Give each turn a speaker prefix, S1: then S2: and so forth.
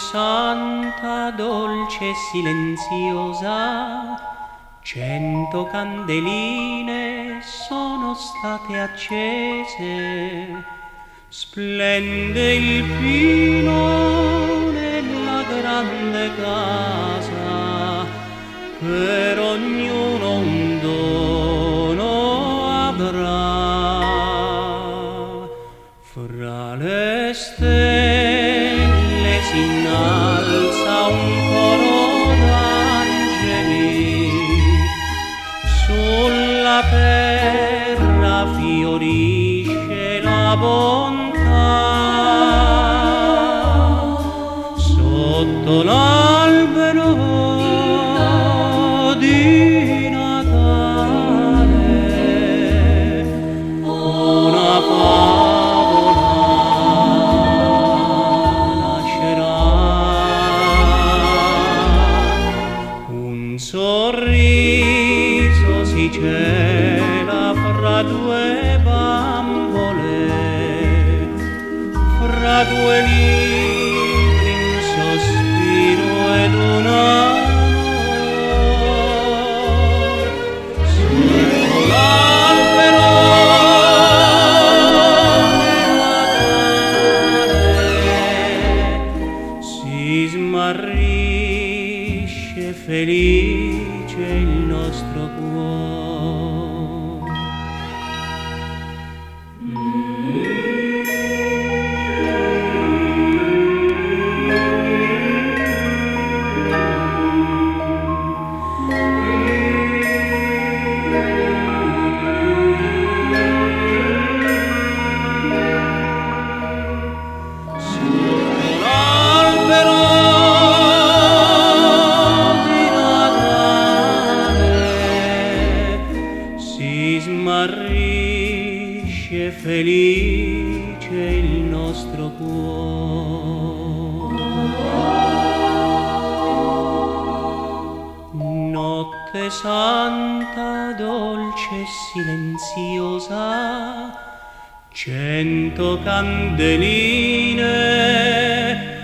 S1: santa, dolce e silenziosa, 100 candeline sono state accese, splende il pino nella grande casa, per ognuno un dono avrà. Fra le stelle si innalza un coro d'angeli, sulla terra fiorisce la bontà, sotto l'albero di Natale una favola nascerà, un sorriso si cela fra due bambole, fra due libri un sospiro ed un amor, sotto l'albero di Natale si smarrisce felice il nostro cuore. Smarrisce felice il nostro cuore. Notte santa, dolce e silenziosa, 100 candeline